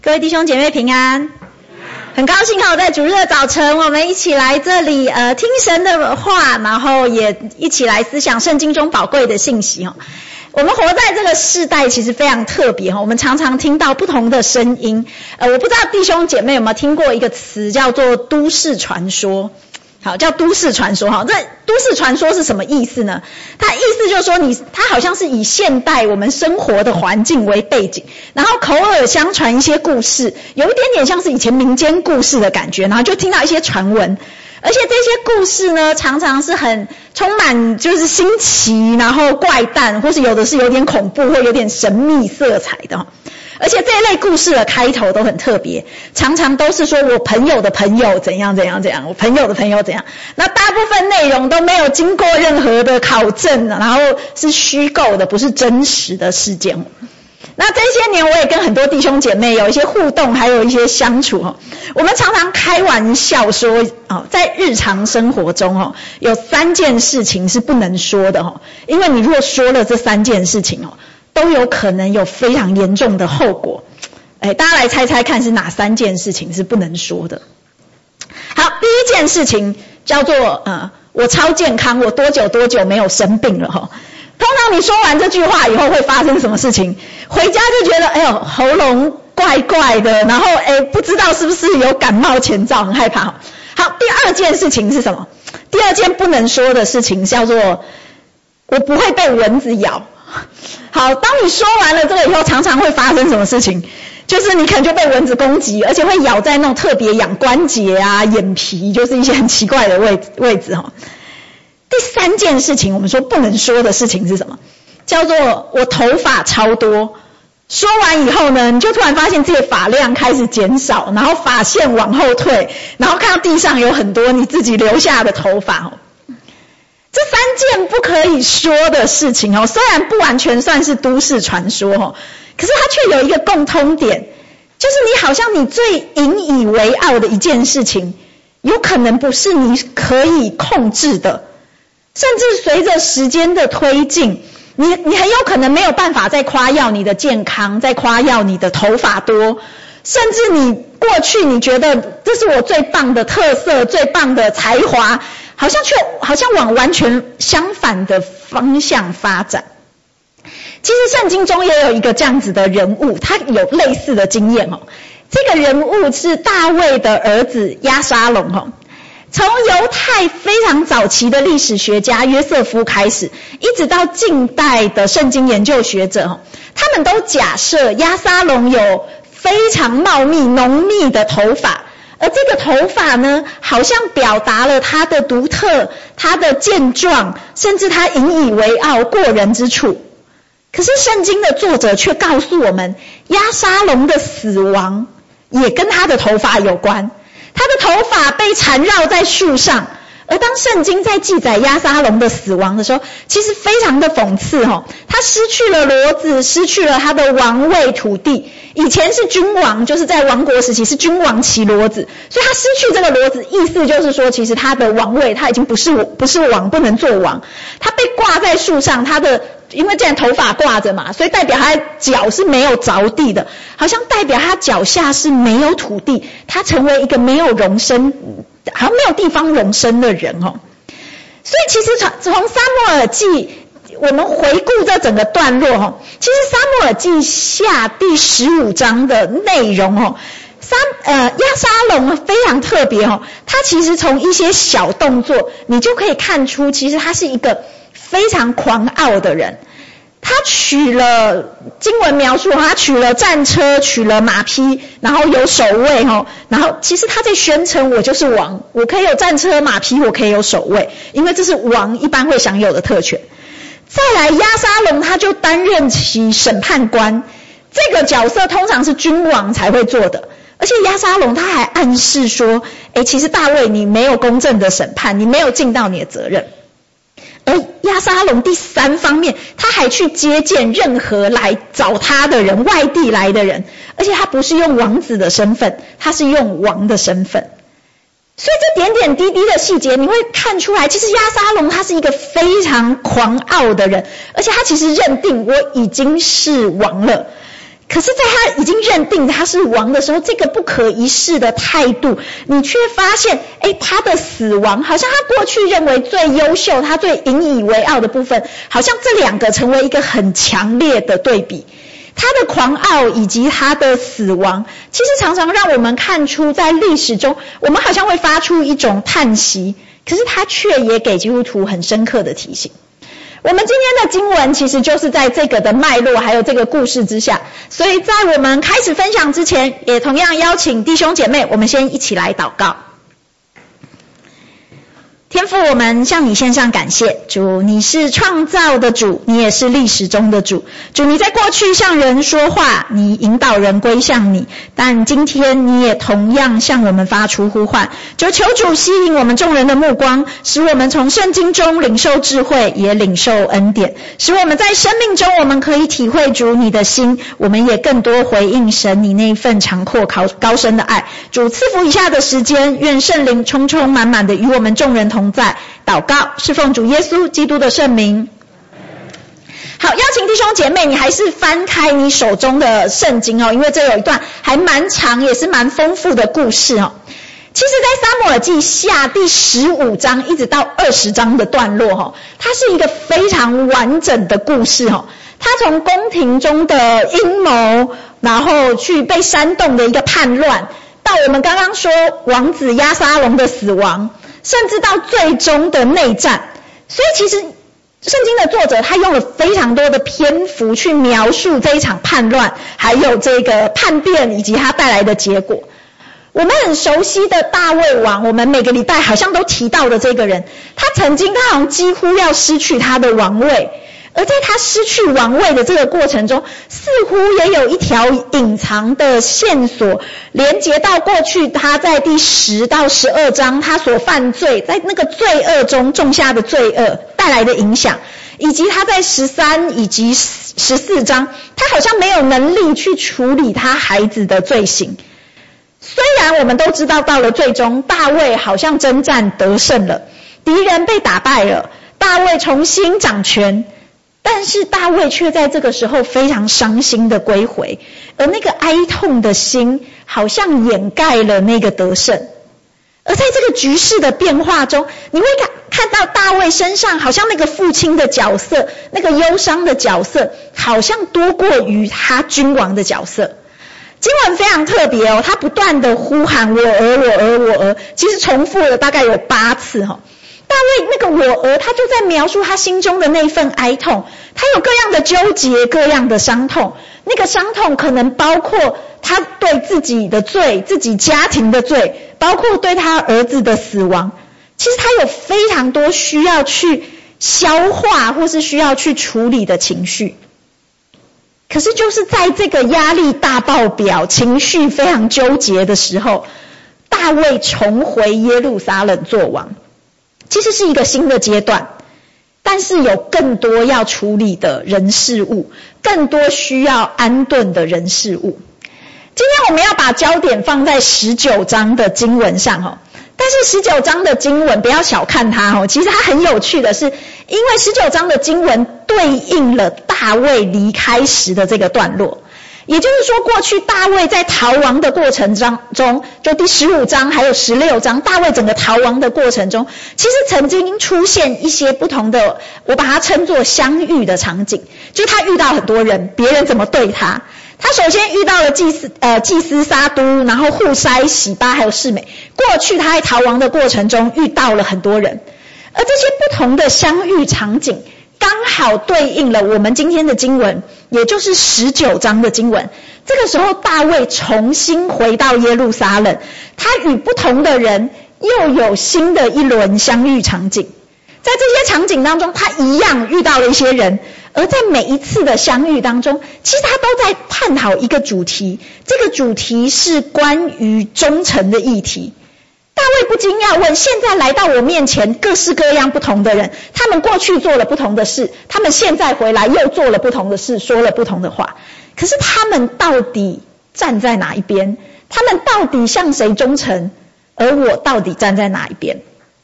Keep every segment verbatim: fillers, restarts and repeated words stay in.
各位弟兄姐妹平安，很高兴哈，在主日的早晨，我们一起来这里呃听神的话，然后也一起来思想圣经中宝贵的信息哈。我们活在这个世代其实非常特别哈，我们常常听到不同的声音。呃，我不知道弟兄姐妹有没有听过一个词叫做都市传说。好，叫都市传说哈。这都市传说是什么意思呢？它意思就是说你，它好像是以现代我们生活的环境为背景，然后口耳相传一些故事，有一点点像是以前民间故事的感觉，然后就听到一些传闻，而且这些故事呢，常常是很充满就是新奇，然后怪诞，或是有的是有点恐怖或有点神秘色彩的。而且这一类故事的开头都很特别，常常都是说我朋友的朋友怎样怎样怎样，我朋友的朋友怎样。那大部分内容都没有经过任何的考证，然后是虚构的，不是真实的事件。那这些年我也跟很多弟兄姐妹有一些互动，还有一些相处。我们常常开玩笑说，在日常生活中有三件事情是不能说的，因为你如果说了这三件事情都有可能有非常严重的后果。哎，大家来猜猜看是哪三件事情是不能说的？好，第一件事情叫做呃，我超健康，我多久多久没有生病了哈。通常你说完这句话以后会发生什么事情？回家就觉得哎呦喉咙怪怪的，然后哎不知道是不是有感冒前兆，很害怕。好，第二件事情是什么？第二件不能说的事情叫做我不会被蚊子咬。好，当你说完了这个以后，常常会发生什么事情？就是你可能就被蚊子攻击，而且会咬在那种特别痒关节啊、眼皮，就是一些很奇怪的位置位置哈。第三件事情，我们说不能说的事情是什么？叫做我头发超多。说完以后呢，你就突然发现自己的发量开始减少，然后发线往后退，然后看到地上有很多你自己留下的头发。这三件不可以说的事情哦，虽然不完全算是都市传说哦，可是它却有一个共通点，就是你好像你最引以为傲的一件事情，有可能不是你可以控制的，甚至随着时间的推进，你你很有可能没有办法再夸耀你的健康，再夸耀你的头发多，甚至你过去你觉得这是我最棒的特色，最棒的才华，好像却好像往完全相反的方向发展。其实圣经中也有一个这样子的人物，他有类似的经验哦。这个人物是大卫的儿子押沙龙哦。从犹太非常早期的历史学家约瑟夫开始，一直到近代的圣经研究学者哦，他们都假设押沙龙有非常茂密浓密的头发。而这个头发呢，好像表达了他的独特，他的健壮，甚至他引以为傲过人之处。可是圣经的作者却告诉我们，押沙龙的死亡也跟他的头发有关。他的头发被缠绕在树上，而当圣经在记载押沙龙的死亡的时候，其实非常的讽刺哦，他失去了骡子，失去了他的王位土地。以前是君王，就是在王国时期是君王骑骡子，所以他失去这个骡子，意思就是说其实他的王位他已经不是不是王，不能做王。他被挂在树上，他的因为既然头发挂着嘛，所以代表他的脚是没有着地的，好像代表他脚下是没有土地，他成为一个没有容身，好像没有地方容身的人哦。所以其实从从撒母耳记我们回顾这整个段落哦，其实撒母耳记下第十五章的内容哦，撒呃押沙龙非常特别哦，他其实从一些小动作，你就可以看出，其实他是一个非常狂傲的人。他取了经文描述，他取了战车，取了马匹，然后有守卫哦，然后其实他在宣称我就是王，我可以有战车马匹，我可以有守卫，因为这是王一般会享有的特权。再来押沙龙他就担任起审判官，这个角色通常是君王才会做的，而且押沙龙他还暗示说，诶其实大卫你没有公正的审判，你没有尽到你的责任。而押沙龙第三方面，他还去接见任何来找他的人，外地来的人，而且他不是用王子的身份，他是用王的身份。所以这点点滴滴的细节，你会看出来，其实押沙龙他是一个非常狂傲的人，而且他其实认定我已经是王了。 可是在他已经认定他是王的时候，这个不可一世的态度，你却发现诶他的死亡好像他过去认为最优秀，他最引以为傲的部分，好像这两个成为一个很强烈的对比。他的狂傲以及他的死亡，其实常常让我们看出在历史中我们好像会发出一种叹息，可是他却也给基督徒很深刻的提醒。我们今天的经文其实就是在这个的脉络还有这个故事之下，所以在我们开始分享之前，也同样邀请弟兄姐妹，我们先一起来祷告。天父，我们向你献上感谢，主，你是创造的主，你也是历史中的主。主，你在过去向人说话，你引导人归向你，但今天你也同样向我们发出呼唤，就求主吸引我们众人的目光，使我们从圣经中领受智慧，也领受恩典，使我们在生命中我们可以体会主你的心，我们也更多回应神你那一份长阔高高深的爱。主，赐福以下的时间，愿圣灵充充满满的与我们众人同同在，祷告是奉主耶稣基督的圣名。好，邀请弟兄姐妹，你还是翻开你手中的圣经哦，因为这有一段还蛮长也是蛮丰富的故事哦。其实在撒母耳记下第十五章一直到二十章的段落哦，它是一个非常完整的故事哦。它从宫廷中的阴谋，然后去被煽动的一个叛乱，到我们刚刚说王子押沙龙的死亡，甚至到最终的内战。所以其实圣经的作者他用了非常多的篇幅去描述这一场叛乱，还有这个叛变以及它带来的结果。我们很熟悉的大卫王，我们每个礼拜好像都提到的这个人，他曾经他好像几乎要失去他的王位，而在他失去王位的这个过程中，似乎也有一条隐藏的线索连接到过去他在第十到十二章他所犯罪，在那个罪恶中种下的罪恶带来的影响，以及他在十三以及十四章他好像没有能力去处理他孩子的罪行。虽然我们都知道到了最终大卫好像征战得胜了，敌人被打败了，大卫重新掌权，但是大卫却在这个时候非常伤心的归回，而那个哀痛的心好像掩盖了那个得胜。而在这个局势的变化中，你会看看到大卫身上好像那个父亲的角色，那个忧伤的角色好像多过于他君王的角色。经文非常特别哦，他不断的呼喊我儿我儿我儿，其实重复了大概有八次哦。大卫那个我儿，他就在描述他心中的那份哀痛，他有各样的纠结，各样的伤痛。那个伤痛可能包括他对自己的罪，自己家庭的罪，包括对他儿子的死亡。其实他有非常多需要去消化或是需要去处理的情绪。可是就是在这个压力大爆表，情绪非常纠结的时候，大卫重回耶路撒冷做王。其实是一个新的阶段，但是有更多要处理的人事物，更多需要安顿的人事物。今天我们要把焦点放在十九章的经文上哦，但是十九章的经文不要小看它哦，其实它很有趣的是，因为十九章的经文对应了大卫离开时的这个段落。也就是说，过去大卫在逃亡的过程中，就第十五章还有十六章，大卫整个逃亡的过程中，其实曾经出现一些不同的，我把它称作相遇的场景，就是他遇到很多人，别人怎么对他。他首先遇到了祭司呃祭司撒都，然后户筛、洗巴还有示每。过去他在逃亡的过程中遇到了很多人，而这些不同的相遇场景刚好对应了我们今天的经文，也就是十九章的经文。这个时候大卫重新回到耶路撒冷，他与不同的人又有新的一轮相遇场景。在这些场景当中，他一样遇到了一些人，而在每一次的相遇当中，其实他都在探讨一个主题，这个主题是关于忠诚的议题。大卫不禁要问，现在来到我面前各式各样不同的人，他们过去做了不同的事，他们现在回来又做了不同的事，说了不同的话，可是他们到底站在哪一边？他们到底向谁忠诚？而我到底站在哪一边？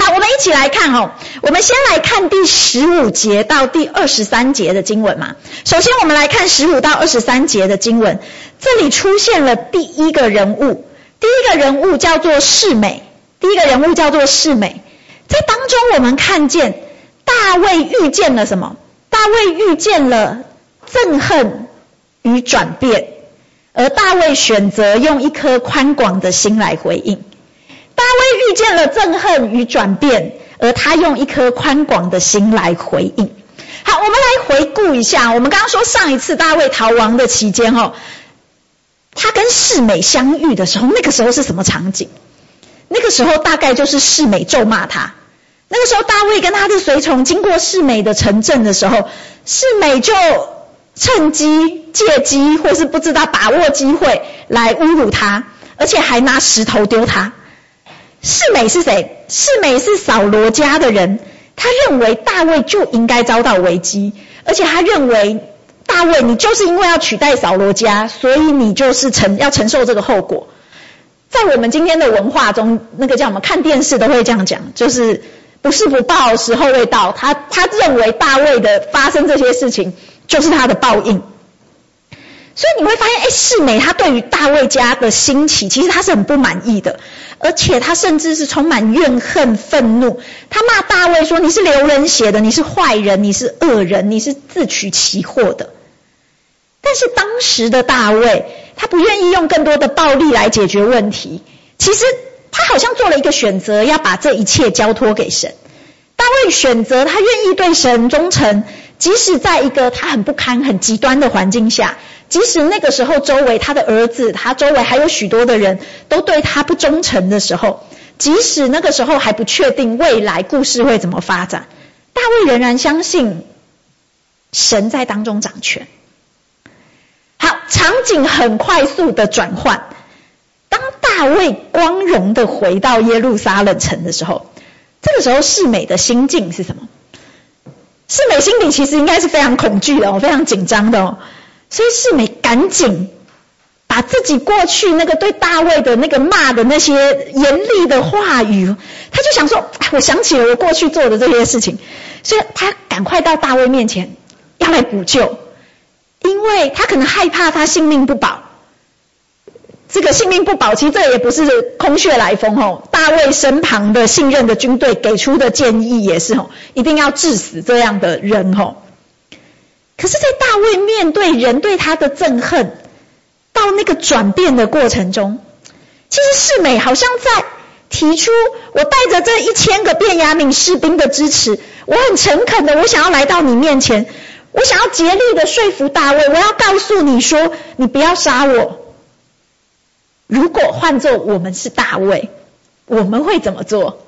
好，我们一起来看哦。我们先来看第十五节到第二十三节的经文嘛。首先我们来看十五到二十三节的经文，这里出现了第一个人物，第一个人物叫做示每，第一个人物叫做示每。在当中我们看见大卫遇见了什么？大卫遇见了憎恨与转变，而大卫选择用一颗宽广的心来回应。大卫遇见了憎恨与转变，而他用一颗宽广的心来回应。好，我们来回顾一下，我们刚刚说上一次大卫逃亡的期间哦，他跟示每相遇的时候，那个时候是什么场景？那个时候大概就是示每咒骂他。那个时候大卫跟他的随从经过示每的城镇的时候，示每就趁机借机或是不知道把握机会来侮辱他，而且还拿石头丢他。示每是谁？示每是扫罗家的人，他认为大卫就应该遭到危机，而且他认为大卫你就是因为要取代扫罗家，所以你就是承要承受这个后果。在我们今天的文化中，那个叫什么，看电视都会这样讲，就是不是不报，时候未到。他他认为大卫的发生这些事情就是他的报应。所以你会发现，哎，示每他对于大卫家的兴起，其实他是很不满意的，而且他甚至是充满怨恨、愤怒。他骂大卫说：“你是流人血的，你是坏人，你是恶人，你是自取其祸的。”但是当时的大卫，他不愿意用更多的暴力来解决问题。其实他好像做了一个选择，要把这一切交托给神。大卫选择他愿意对神忠诚，即使在一个他很不堪、很极端的环境下，即使那个时候周围他的儿子，他周围还有许多的人都对他不忠诚的时候，即使那个时候还不确定未来故事会怎么发展，大卫仍然相信神在当中掌权。好，场景很快速的转换。当大卫光荣的回到耶路撒冷城的时候，这个时候示每的心境是什么？示每心里其实应该是非常恐惧的哦，非常紧张的哦。所以示每赶紧把自己过去那个对大卫的那个骂的那些严厉的话语，他就想说，我想起了我过去做的这些事情，所以他赶快到大卫面前要来补救，因为他可能害怕他性命不保。这个性命不保，其实这也不是空穴来风哦。大卫身旁的信任的军队给出的建议也是哦，一定要治死这样的人哦。可是在大卫面对人对他的憎恨到那个转变的过程中，其实示每好像在提出，我带着这一千个便雅悯士兵的支持，我很诚恳的，我想要来到你面前，我想要竭力的说服大卫，我要告诉你说，你不要杀我。如果换作我们是大卫，我们会怎么做？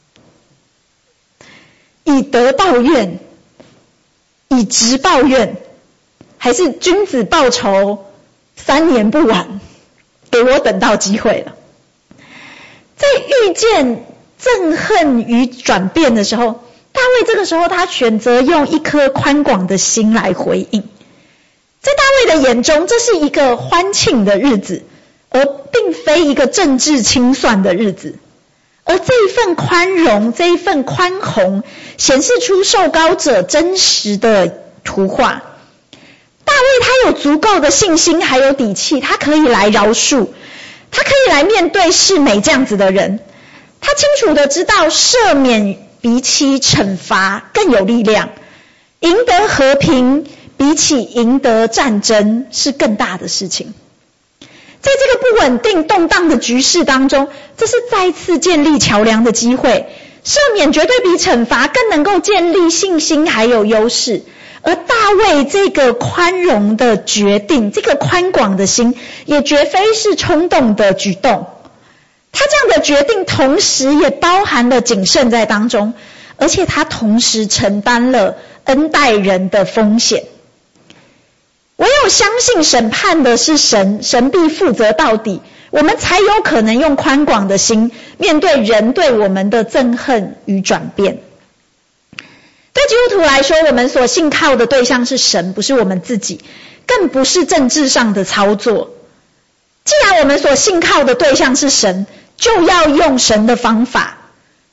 以德报怨，以直报怨，还是君子报仇，三年不晚，给我等到机会了。在遇见憎恨与转变的时候，大卫这个时候他选择用一颗宽广的心来回应。在大卫的眼中，这是一个欢庆的日子，而并非一个政治清算的日子。而这一份宽容，这一份宽宏，显示出受膏者真实的图画。大卫他有足够的信心还有底气，他可以来饶恕，他可以来面对示每这样子的人。他清楚的知道赦免比起惩罚更有力量，赢得和平比起赢得战争是更大的事情。在这个不稳定动荡的局势当中，这是再次建立桥梁的机会。赦免绝对比惩罚更能够建立信心还有优势。而大卫这个宽容的决定，这个宽广的心，也绝非是冲动的举动。他这样的决定同时也包含了谨慎在当中，而且他同时承担了恩待人的风险。唯有相信审判的是神，神必负责到底，我们才有可能用宽广的心面对人对我们的憎恨与转变。对基督徒来说，我们所信靠的对象是神，不是我们自己，更不是政治上的操作。既然我们所信靠的对象是神，就要用神的方法，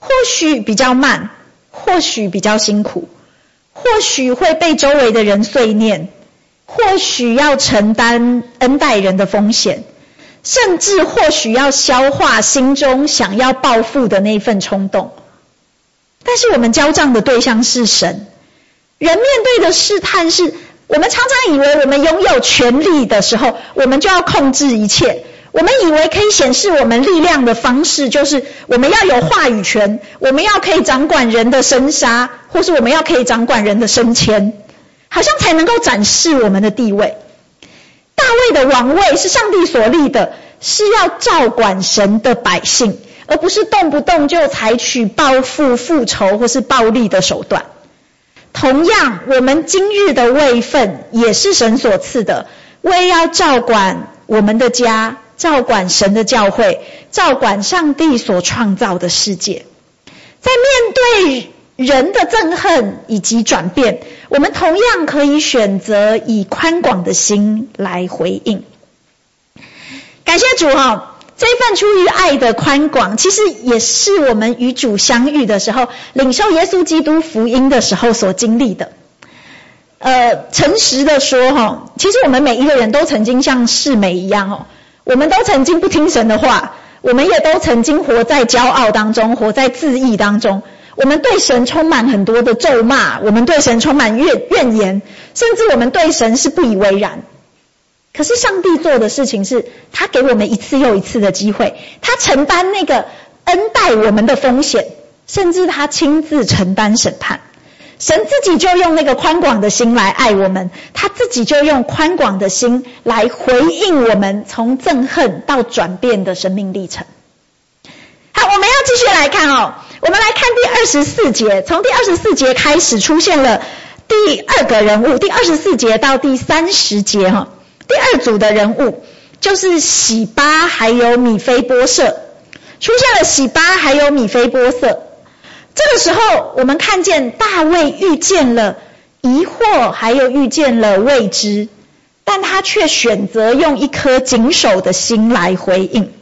或许比较慢，或许比较辛苦，或许会被周围的人碎念，或许要承担恩待人的风险，甚至或许要消化心中想要报复的那份冲动。但是我们交账的对象是神，人面对的试探是，我们常常以为我们拥有权力的时候，我们就要控制一切。我们以为可以显示我们力量的方式，就是我们要有话语权，我们要可以掌管人的生杀，或是我们要可以掌管人的升迁，好像才能够展示我们的地位。大卫的王位是上帝所立的，是要照管神的百姓，而不是动不动就采取报复、复仇或是暴力的手段。同样，我们今日的位分也是神所赐的，为要照管我们的家，照管神的教会，照管上帝所创造的世界。在面对人的憎恨以及转变，我们同样可以选择以宽广的心来回应。感谢主哦，这份出于爱的宽广，其实也是我们与主相遇的时候，领受耶稣基督福音的时候所经历的。呃，诚实的说哈，其实我们每一个人都曾经像世美一样哦，我们都曾经不听神的话，我们也都曾经活在骄傲当中，活在自义当中。我们对神充满很多的咒骂，我们对神充满怨怨言，甚至我们对神是不以为然。可是上帝做的事情是，他给我们一次又一次的机会，他承担那个恩待我们的风险，甚至他亲自承担审判。神自己就用那个宽广的心来爱我们，他自己就用宽广的心来回应我们从憎恨到转变的生命历程。好，我们要继续来看哦，我们来看第二十四节，从第二十四节开始出现了第二个人物，第二十四节到第三十节哈、哦，第二组的人物就是洗巴还有米非波设，出现了洗巴还有米非波设。这个时候我们看见大卫遇见了疑惑，还有遇见了未知，但他却选择用一颗谨守的心来回应。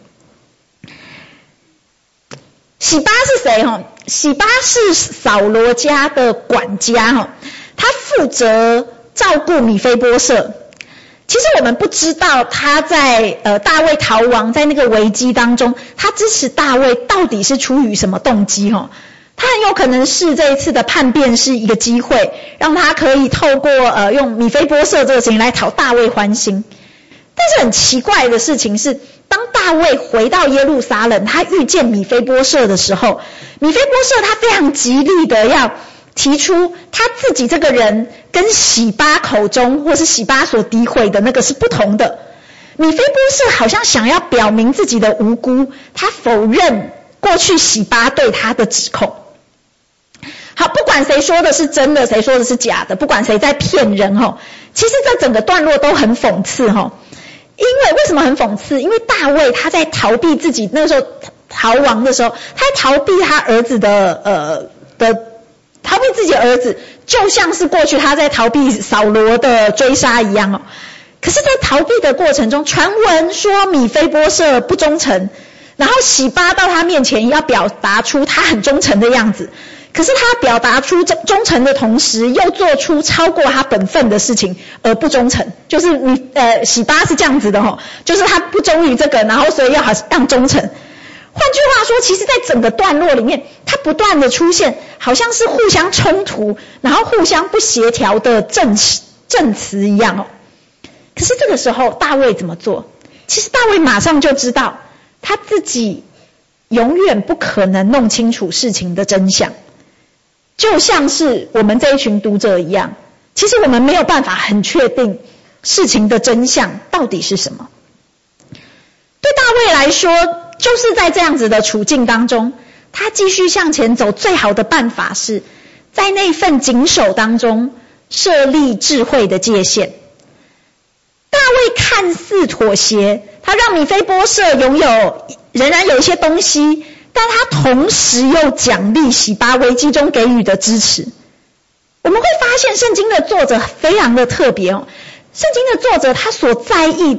洗巴是谁？洗巴是扫罗家的管家，他负责照顾米非波设。其实我们不知道他在呃大卫逃亡，在那个危机当中，他支持大卫到底是出于什么动机？他很有可能是这一次的叛变是一个机会，让他可以透过呃用米非波设这个事情来讨大卫欢心。但是很奇怪的事情是，当大卫回到耶路撒冷，他遇见米非波设的时候，米非波设他非常极力的要提出他自己这个人跟洗巴口中或是洗巴所诋毁的那个是不同的。米非波设好像想要表明自己的无辜，他否认过去洗巴对他的指控。好，不管谁说的是真的，谁说的是假的，不管谁在骗人齁，其实这整个段落都很讽刺齁。因为为什么很讽刺？因为大卫他在逃避自己那个时候逃亡的时候，他在逃避他儿子的呃的逃避自己的儿子，就像是过去他在逃避扫罗的追杀一样哦。可是在逃避的过程中，传闻说米非波设不忠诚，然后洗巴到他面前要表达出他很忠诚的样子，可是他表达出忠诚的同时，又做出超过他本分的事情而不忠诚，就是你呃洗巴是这样子的齁，就是他不忠于这个，然后所以要好像忠诚。换句话说，其实在整个段落里面，他不断的出现好像是互相冲突，然后互相不协调的证词证词一样哦。可是这个时候大卫怎么做？其实大卫马上就知道他自己永远不可能弄清楚事情的真相，就像是我们这一群读者一样，其实我们没有办法很确定事情的真相到底是什么。对大卫来说，就是在这样子的处境当中，他继续向前走，最好的办法是在那份谨守当中设立智慧的界限。大卫看似妥协，他让米非波设拥有仍然有一些东西，但他同时又奖励洗巴危机中给予的支持。我们会发现圣经的作者非常的特别哦，圣经的作者他所在意的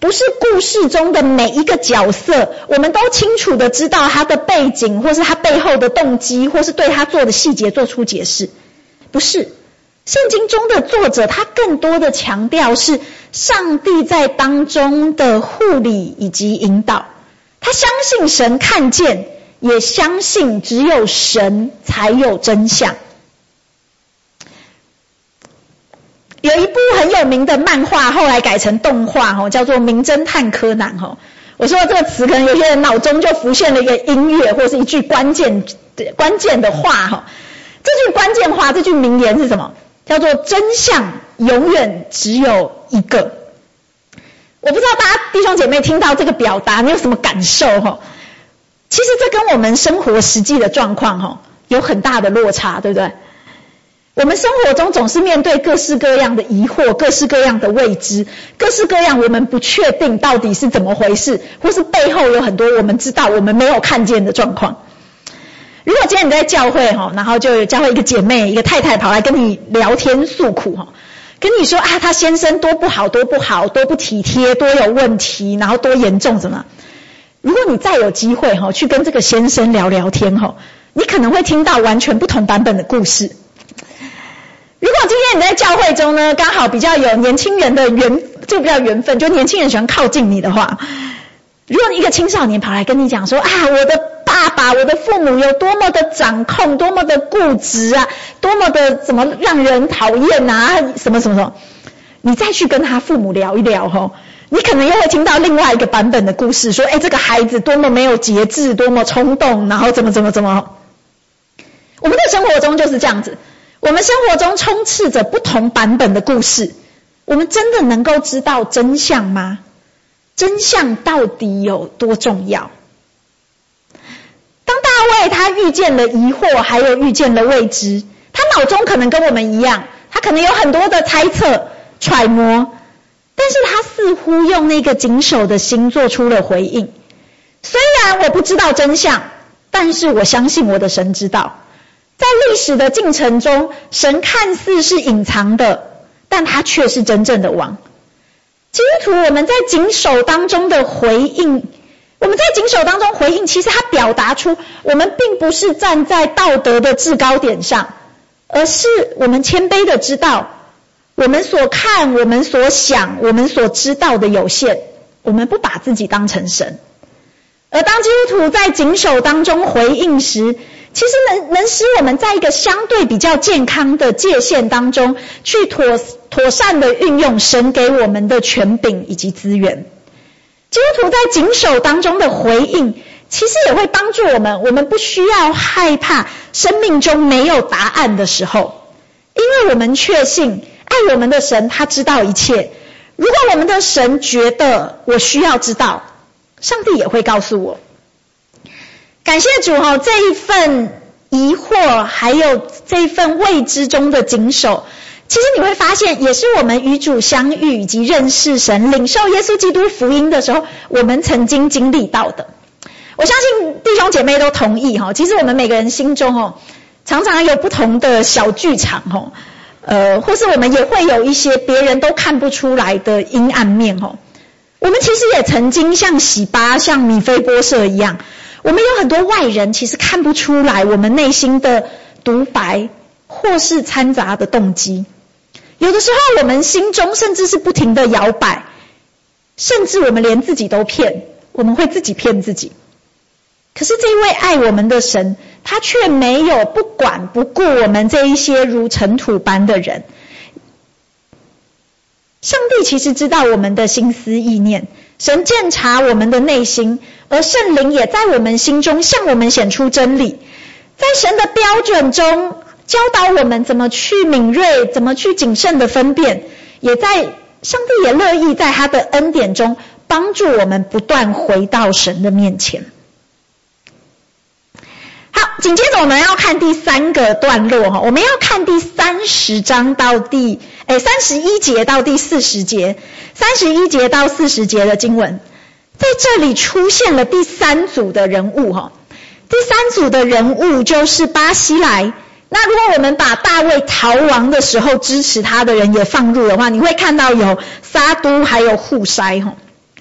不是故事中的每一个角色我们都清楚的知道他的背景，或是他背后的动机，或是对他做的细节做出解释。不是，圣经中的作者他更多的强调是上帝在当中的护理以及引导。他相信神看见，也相信只有神才有真相。有一部很有名的漫画后来改成动画，叫做《名侦探柯南》。我说这个词可能有些人脑中就浮现了一个音乐或是一句关键关键的话。这句关键话，这句名言是什么？叫做真相永远只有一个。我不知道大家弟兄姐妹听到这个表达你有什么感受？其实这跟我们生活实际的状况有很大的落差，对不对？我们生活中总是面对各式各样的疑惑，各式各样的未知，各式各样我们不确定到底是怎么回事，或是背后有很多我们知道我们没有看见的状况。如果今天你在教会，然后就有教会一个姐妹一个太太跑来跟你聊天诉苦，跟你说啊，她先生多不好多不好，多不体贴，多有问题，然后多严重怎么。如果你再有机会去跟这个先生聊聊天，你可能会听到完全不同版本的故事。如果今天你在教会中呢，刚好比较有年轻人的缘，就比较缘分，就年轻人喜欢靠近你的话，如果一个青少年跑来跟你讲说啊，我的爸爸我的父母有多么的掌控，多么的固执啊，多么的怎么让人讨厌啊，什么什么什么，你再去跟他父母聊一聊吼，你可能又会听到另外一个版本的故事，说哎，这个孩子多么没有节制，多么冲动，然后怎么怎么怎么。我们在生活中就是这样子，我们生活中充斥着不同版本的故事，我们真的能够知道真相吗？真相到底有多重要？当大卫他遇见了疑惑，还有遇见了未知，他脑中可能跟我们一样，他可能有很多的猜测揣摩，但是他似乎用那个谨守的心做出了回应。虽然我不知道真相，但是我相信我的神知道。在历史的进程中，神看似是隐藏的，但他却是真正的王。基督徒我们在谨守当中的回应，我们在谨守当中回应，其实它表达出我们并不是站在道德的制高点上，而是我们谦卑的知道我们所看，我们所想，我们所知道的有限，我们不把自己当成神。而当基督徒在谨守当中回应时，其实能能使我们在一个相对比较健康的界限当中，去妥妥善的运用神给我们的权柄以及资源。基督徒在谨守当中的回应，其实也会帮助我们，我们不需要害怕生命中没有答案的时候，因为我们确信爱我们的神他知道一切。如果我们的神觉得我需要知道，上帝也会告诉我。感谢主哦，这一份疑惑还有这一份未知中的谨守，其实你会发现也是我们与主相遇以及认识神，领受耶稣基督福音的时候我们曾经经历到的。我相信弟兄姐妹都同意哦，其实我们每个人心中哦常常有不同的小剧场哦，呃，或是我们也会有一些别人都看不出来的阴暗面哦。我们其实也曾经像洗巴像米非波设一样，我们有很多外人其实看不出来我们内心的独白或是掺杂的动机。有的时候我们心中甚至是不停的摇摆，甚至我们连自己都骗，我们会自己骗自己。可是这一位爱我们的神，他却没有不管不顾我们这一些如尘土般的人。上帝其实知道我们的心思意念，神鉴察我们的内心，而圣灵也在我们心中向我们显出真理，在神的标准中教导我们怎么去敏锐，怎么去谨慎的分辨，也在上帝也乐意在他的恩典中帮助我们不断回到神的面前。好，紧接着我们要看第三个段落，我们要看第三十章到第诶三十一节到第四十节，三十一节到四十节的经文，在这里出现了第三组的人物。第三组的人物就是巴西莱。那如果我们把大卫逃亡的时候支持他的人也放入的话，你会看到有撒都还有户筛。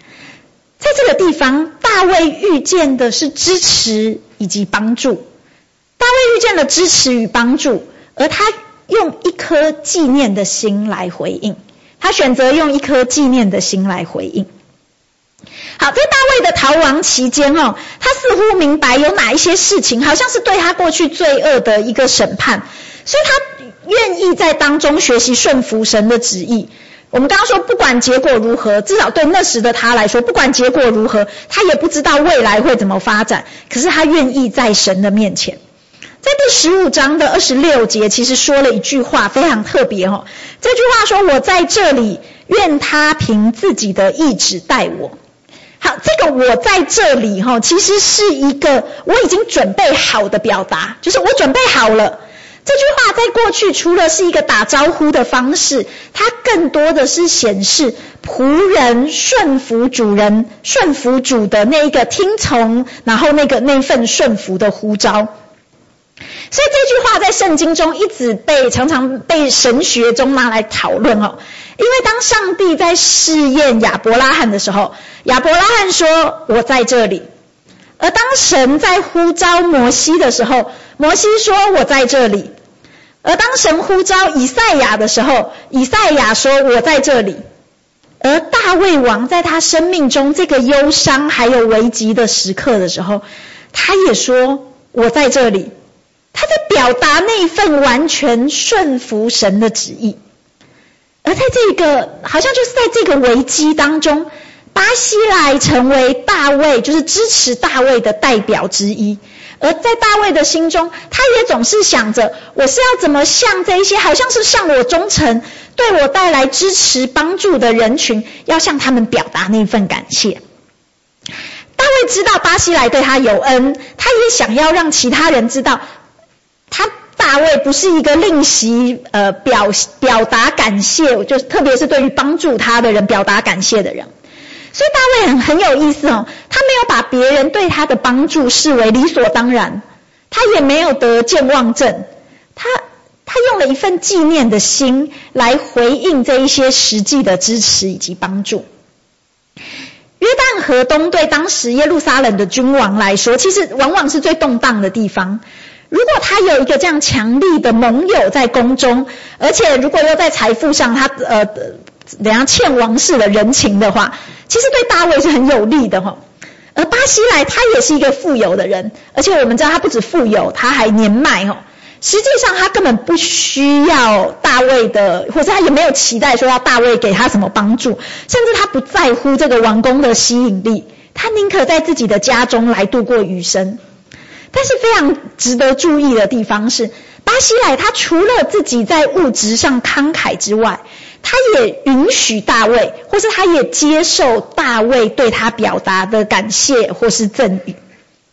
在这个地方，大卫遇见的是支持以及帮助。大卫遇见了支持与帮助，而他用一颗纪念的心来回应。他选择用一颗纪念的心来回应。好，在大卫的逃亡期间哦，他似乎明白有哪一些事情好像是对他过去罪恶的一个审判，所以他愿意在当中学习顺服神的旨意。我们刚刚说不管结果如何，至少对那时的他来说，不管结果如何，他也不知道未来会怎么发展，可是他愿意在神的面前。在第十五章的二十六节其实说了一句话非常特别哦，这句话说我在这里，愿他凭自己的意志待我。好，这个我在这里齁，其实是一个我已经准备好的表达，就是我准备好了。这句话在过去除了是一个打招呼的方式，它更多的是显示仆人顺服主人、顺服主的那一个听从，然后那个那份顺服的呼召。所以这句话在圣经中一直被常常被神学中拿来讨论哦。因为当上帝在试验亚伯拉罕的时候，亚伯拉罕说我在这里，而当神在呼召摩西的时候，摩西说我在这里，而当神呼召以赛亚的时候，以赛亚说我在这里，而大卫王在他生命中这个忧伤还有危急的时刻的时候，他也说我在这里。他在表达那份完全顺服神的旨意。而在这个好像就是在这个危机当中，巴西莱成为大卫就是支持大卫的代表之一。而在大卫的心中，他也总是想着我是要怎么向这一些好像是向我忠诚对我带来支持帮助的人群，要向他们表达那份感谢。大卫知道巴西莱对他有恩，他也想要让其他人知道他大卫不是一个吝惜呃表表达感谢，就是特别是对于帮助他的人表达感谢的人。所以大卫很很有意思哦，他没有把别人对他的帮助视为理所当然，他也没有得健忘症，他他用了一份纪念的心来回应这一些实际的支持以及帮助。约旦河东对当时耶路撒冷的君王来说，其实往往是最动荡的地方。如果他有一个这样强力的盟友在宫中，而且如果又在财富上他呃等下欠王室的人情的话，其实对大卫是很有利的齁。而巴西莱他也是一个富有的人，而且我们知道他不止富有，他还年迈齁。实际上他根本不需要大卫的，或者他也没有期待说要大卫给他什么帮助，甚至他不在乎这个王宫的吸引力，他宁可在自己的家中来度过余生。但是非常值得注意的地方是，巴西莱他除了自己在物质上慷慨之外，他也允许大卫，或是他也接受大卫对他表达的感谢或是赠予。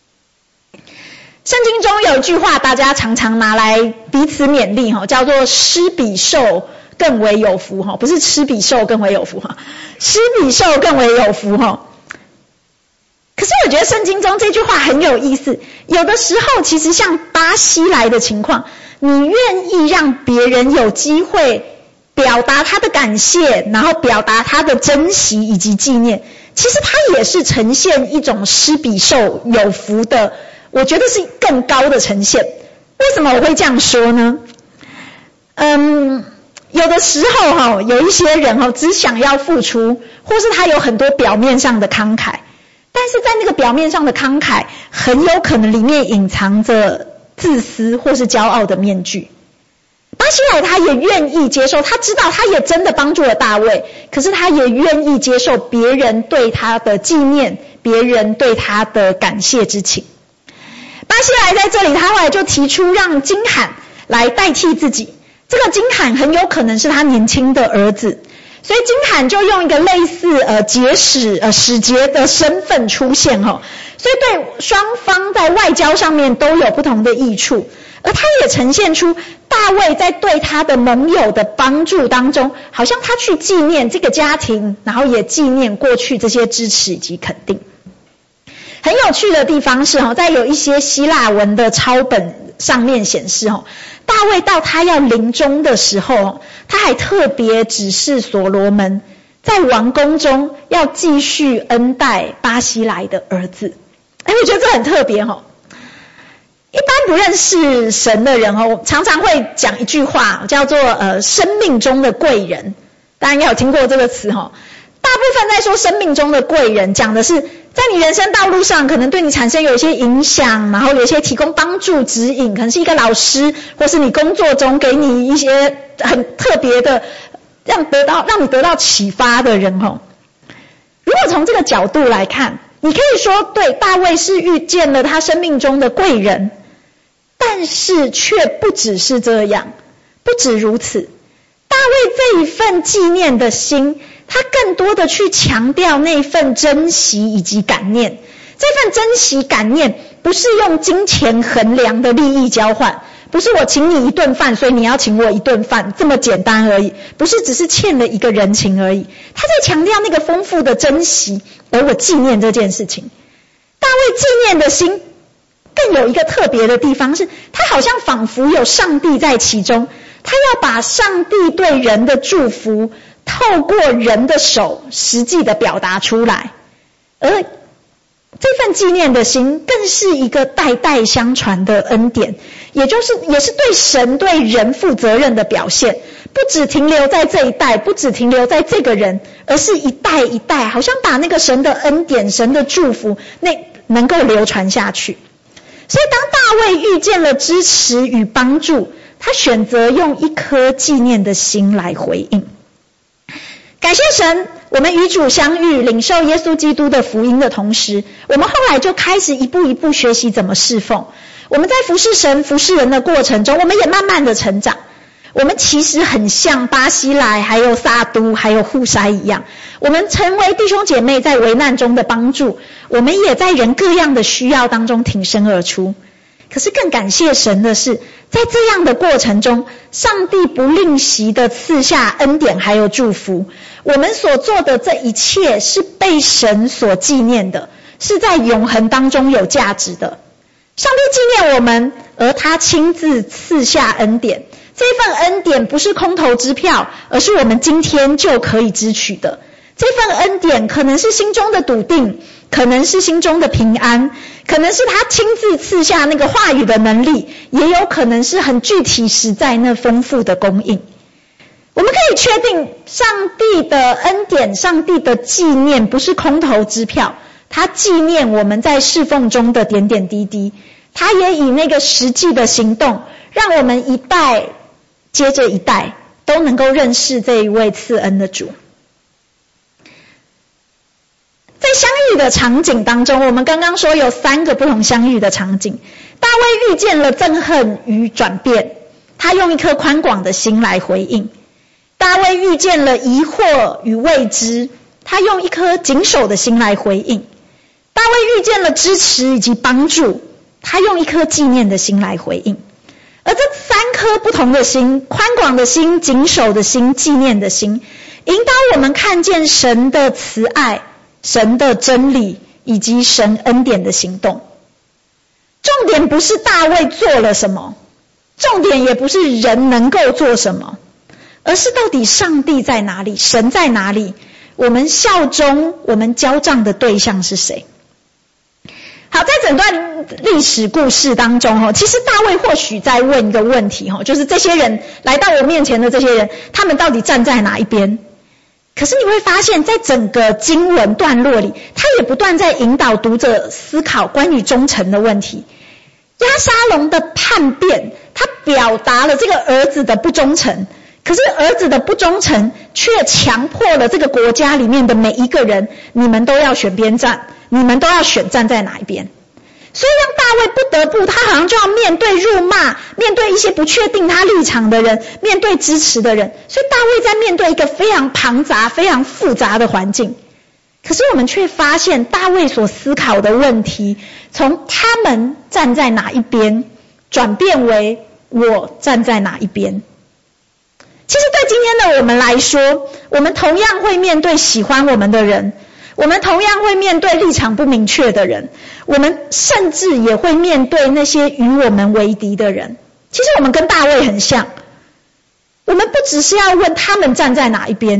圣经中有一句话大家常常拿来彼此勉励，叫做施比受更为有福，不是吃比受更为有福，施比受更为有福。可是我觉得圣经中这句话很有意思，有的时候其实像巴西莱的情况，你愿意让别人有机会表达他的感谢，然后表达他的珍惜以及纪念，其实他也是呈现一种施比受有福的，我觉得是更高的呈现。为什么我会这样说呢？嗯，有的时候齁，有一些人齁只想要付出，或是他有很多表面上的慷慨，但是在那个表面上的慷慨，很有可能里面隐藏着自私或是骄傲的面具。巴西莱他也愿意接受，他知道他也真的帮助了大卫，可是他也愿意接受别人对他的纪念，别人对他的感谢之情。巴西莱在这里，他后来就提出让金罕来代替自己，这个金罕很有可能是他年轻的儿子，所以金罕就用一个类似呃节使呃使节的身份出现齁，所以对双方在外交上面都有不同的益处。而他也呈现出大卫在对他的盟友的帮助当中，好像他去纪念这个家庭，然后也纪念过去这些支持以及肯定。很有趣的地方是在有一些希腊文的抄本上面显示，大卫到他要临终的时候，他还特别指示所罗门， 在王宫中要继续恩待巴西莱的儿子。哎，我觉得这很特别哦。一般不认识神的人哦，常常会讲一句话，叫做呃生命中的贵人。大家应该有听过这个词哦。大部分在说生命中的贵人，讲的是在你人生道路上可能对你产生有一些影响，然后有一些提供帮助指引，可能是一个老师，或是你工作中给你一些很特别的让得到让你得到启发的人哦。如果从这个角度来看，你可以说对，大卫是遇见了他生命中的贵人，但是却不只是这样，不止如此。大卫这一份纪念的心，他更多的去强调那份珍惜以及感念。这份珍惜感念不是用金钱衡量的利益交换，不是我请你一顿饭所以你要请我一顿饭这么简单而已，不是只是欠了一个人情而已。他在强调那个丰富的珍惜，而我纪念这件事情。大卫纪念的心更有一个特别的地方，是他好像仿佛有上帝在其中，他要把上帝对人的祝福透过人的手实际的表达出来。而这份纪念的心更是一个代代相传的恩典，也就是也是对神对人负责任的表现，不只停留在这一代，不只停留在这个人，而是一代一代，好像把那个神的恩典神的祝福那能够流传下去。所以当大卫遇见了支持与帮助，他选择用一颗纪念的心来回应。感谢神，我们与主相遇，领受耶稣基督的福音的同时，我们后来就开始一步一步学习怎么侍奉。我们在服侍神服侍人的过程中，我们也慢慢的成长。我们其实很像巴西莱还有撒都还有户筛一样，我们成为弟兄姐妹在危难中的帮助，我们也在人各样的需要当中挺身而出。可是更感谢神的是，在这样的过程中，上帝不吝惜的赐下恩典还有祝福。我们所做的这一切是被神所纪念的，是在永恒当中有价值的。上帝纪念我们，而他亲自赐下恩典。这份恩典不是空头支票，而是我们今天就可以支取的。这份恩典可能是心中的笃定，可能是心中的平安，可能是他亲自赐下那个话语的能力，也有可能是很具体实在那丰富的供应。我们可以确定，上帝的恩典，上帝的纪念不是空头支票，他纪念我们在侍奉中的点点滴滴，他也以那个实际的行动，让我们一代接着一代都能够认识这一位赐恩的主。在相遇的场景当中，我们刚刚说有三个不同相遇的场景。大卫遇见了憎恨与转变，他用一颗宽广的心来回应。大卫遇见了疑惑与未知，他用一颗谨守的心来回应。大卫遇见了支持以及帮助，他用一颗纪念的心来回应。而这三颗不同的心，宽广的心、谨守的心、纪念的心，引导我们看见神的慈爱、神的真理以及神恩典的行动。重点不是大卫做了什么，重点也不是人能够做什么，而是到底上帝在哪里，神在哪里，我们效忠，我们交账的对象是谁。好，在整段历史故事当中，其实大卫或许在问一个问题，就是这些人来到我面前的这些人，他们到底站在哪一边？可是你会发现，在整个经文段落里，他也不断在引导读者思考关于忠诚的问题。押沙龙的叛变，他表达了这个儿子的不忠诚，可是儿子的不忠诚却强迫了这个国家里面的每一个人，你们都要选边站，你们都要选站在哪一边。所以让大卫不得不，他好像就要面对辱骂，面对一些不确定他立场的人，面对支持的人。所以大卫在面对一个非常庞杂、非常复杂的环境。可是我们却发现，大卫所思考的问题，从他们站在哪一边，转变为我站在哪一边。其实对今天的我们来说，我们同样会面对喜欢我们的人，我们同样会面对立场不明确的人，我们甚至也会面对那些与我们为敌的人。其实我们跟大卫很像，我们不只是要问他们站在哪一边，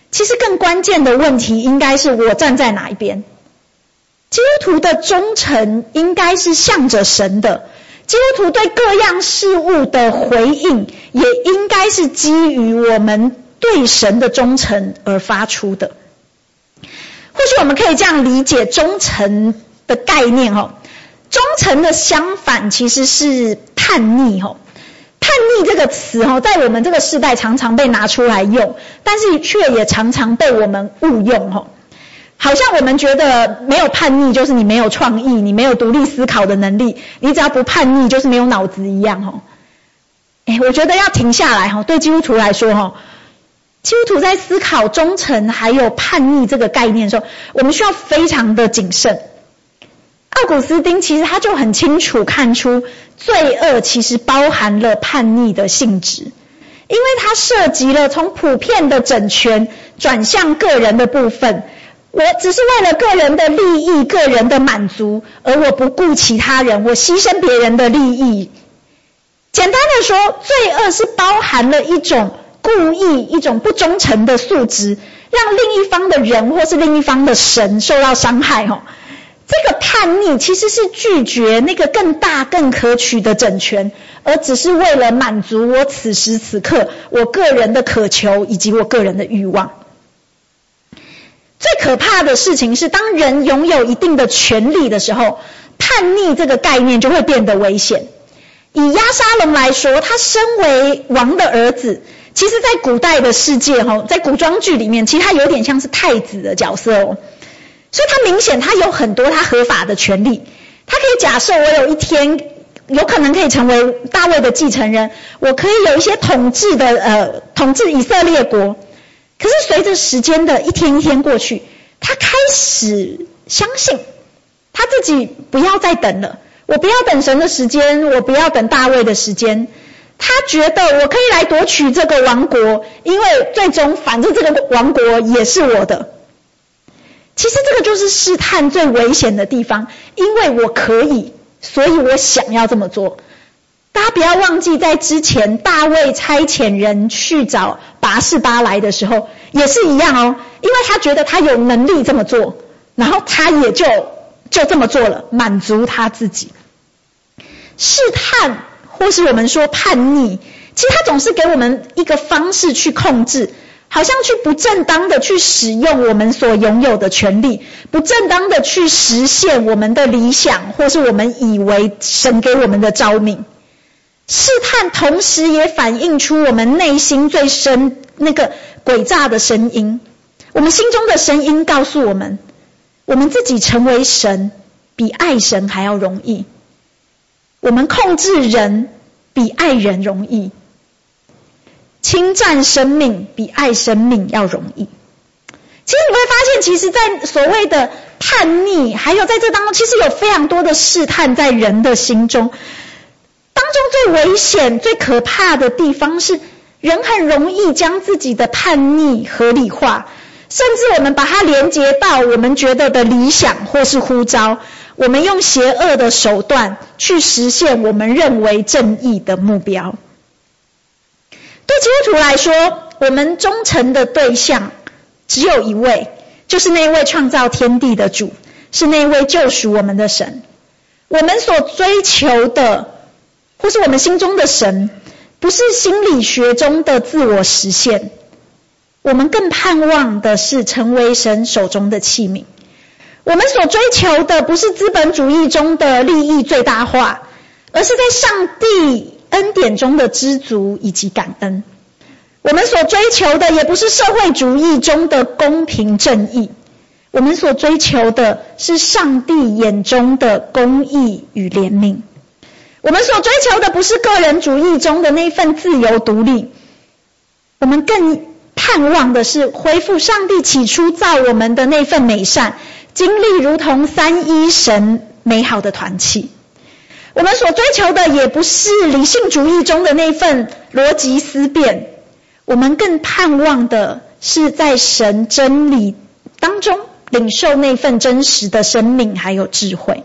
其实更关键的问题应该是我站在哪一边。基督徒的忠诚应该是向着神的，基督徒对各样事物的回应也应该是基于我们对神的忠诚而发出的。或许我们可以这样理解忠诚的概念哦，忠诚的相反其实是叛逆哦。叛逆这个词哦，在我们这个世代常常被拿出来用，但是却也常常被我们误用哦。好像我们觉得没有叛逆就是你没有创意，你没有独立思考的能力，你只要不叛逆就是没有脑子一样哦。哎，我觉得要停下来哦，对基督徒来说哦，基督徒在思考忠诚还有叛逆这个概念的时候，我们需要非常的谨慎。奥古斯丁其实他就很清楚看出罪恶其实包含了叛逆的性质，因为它涉及了从普遍的整全转向个人的部分。我只是为了个人的利益、个人的满足，而我不顾其他人，我牺牲别人的利益。简单的说，罪恶是包含了一种故意、一种不忠诚的素质，让另一方的人或是另一方的神受到伤害哦。这个叛逆其实是拒绝那个更大更可取的整全，而只是为了满足我此时此刻我个人的渴求以及我个人的欲望。最可怕的事情是，当人拥有一定的权利的时候，叛逆这个概念就会变得危险。以押沙龙来说，他身为王的儿子，其实在古代的世界在古装剧里面，其实他有点像是太子的角色哦。所以他明显他有很多他合法的权利，他可以假设我有一天有可能可以成为大卫的继承人，我可以有一些统治的呃统治以色列国。可是随着时间的一天一天过去，他开始相信他自己不要再等了，我不要等神的时间，我不要等大卫的时间。他觉得我可以来夺取这个王国，因为最终反正这个王国也是我的。其实这个就是试探最危险的地方，因为我可以，所以我想要这么做。大家不要忘记，在之前大卫差遣人去找拔示巴来的时候也是一样哦，因为他觉得他有能力这么做，然后他也就就这么做了，满足他自己。试探或是我们说叛逆，其实他总是给我们一个方式去控制，好像去不正当的去使用我们所拥有的权利，不正当的去实现我们的理想，或是我们以为神给我们的召命。试探同时也反映出我们内心最深那个诡诈的声音，我们心中的声音告诉我们，我们自己成为神比爱神还要容易，我们控制人比爱人容易，侵占生命比爱生命要容易。其实你会发现，其实在所谓的叛逆，还有在这当中，其实有非常多的试探在人的心中。当中最危险、最可怕的地方是，人很容易将自己的叛逆合理化，甚至我们把它连接到我们觉得的理想或是呼召，我们用邪恶的手段去实现我们认为正义的目标。对基督徒来说，我们忠诚的对象只有一位，就是那位创造天地的主，是那位救赎我们的神。我们所追求的，或是我们心中的神，不是心理学中的自我实现，我们更盼望的是成为神手中的器皿。我们所追求的不是资本主义中的利益最大化，而是在上帝恩典中的知足以及感恩。我们所追求的也不是社会主义中的公平正义，我们所追求的是上帝眼中的公义与怜悯。我们所追求的不是个人主义中的那份自由独立，我们更盼望的是恢复上帝起初造我们的那份美善，经历如同三一神美好的团契。我们所追求的也不是理性主义中的那份逻辑思辨，我们更盼望的是在神真理当中领受那份真实的生命还有智慧。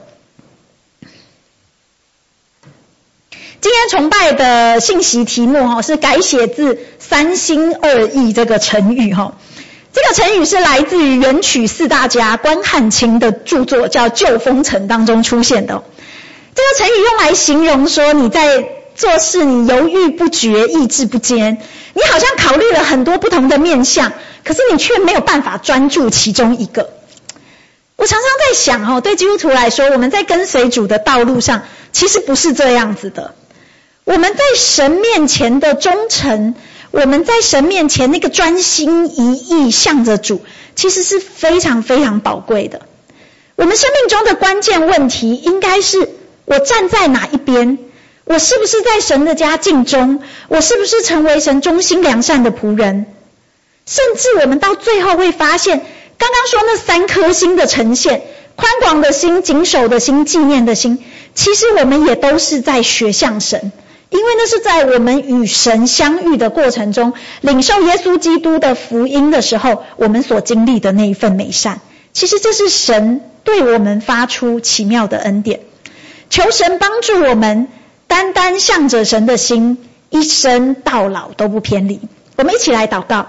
今天崇拜的信息题目是改写自三心二意这个成语。 这个成语是来自于元曲四大家关汉卿的著作叫《旧风尘》当中出现的。这个成语用来形容说你在做事你犹豫不决，意志不坚，你好像考虑了很多不同的面向，可是你却没有办法专注其中一个。我常常在想哦，对基督徒来说，我们在跟随主的道路上其实不是这样子的。我们在神面前的忠诚，我们在神面前那个专心一意向着主，其实是非常非常宝贵的。我们生命中的关键问题应该是我站在哪一边，我是不是在神的家尽忠，我是不是成为神忠心良善的仆人。甚至我们到最后会发现，刚刚说那三颗心的呈现，宽广的心、谨守的心、纪念的心，其实我们也都是在学向神，因为那是在我们与神相遇的过程中，领受耶稣基督的福音的时候，我们所经历的那一份美善。其实这是神对我们发出奇妙的恩典，求神帮助我们单单向着神的心，一生到老都不偏离。我们一起来祷告。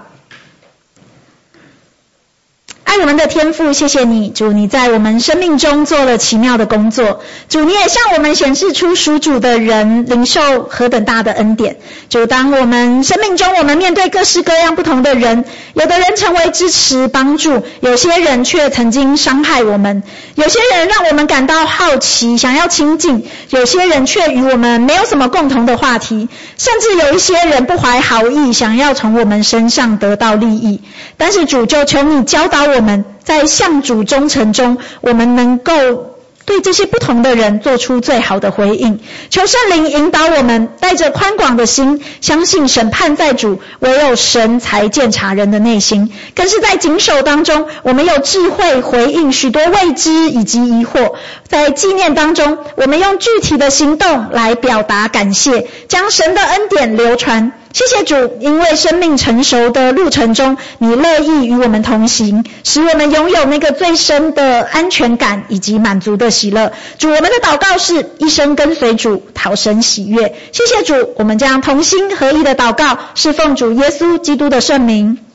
爱我们的天父，谢谢你，主，你在我们生命中做了奇妙的工作。主，你也向我们显示出属主的人领受何等大的恩典。主，当我们生命中我们面对各式各样不同的人，有的人成为支持帮助，有些人却曾经伤害我们，有些人让我们感到好奇想要亲近，有些人却与我们没有什么共同的话题，甚至有一些人不怀好意想要从我们身上得到利益。但是主，就求你教导我们在向主忠诚中，我们能够对这些不同的人做出最好的回应。求圣灵引导我们，带着宽广的心，相信审判在主，唯有神才鉴察人的内心。更是在谨守当中，我们有智慧回应许多未知以及疑惑。在纪念当中，我们用具体的行动来表达感谢，将神的恩典流传。谢谢主，因为生命成熟的路程中，你乐意与我们同行，使我们拥有那个最深的安全感以及满足的喜乐。主，我们的祷告是一生跟随主，讨神喜悦。谢谢主，我们将同心合意的祷告，是奉主耶稣基督的圣名。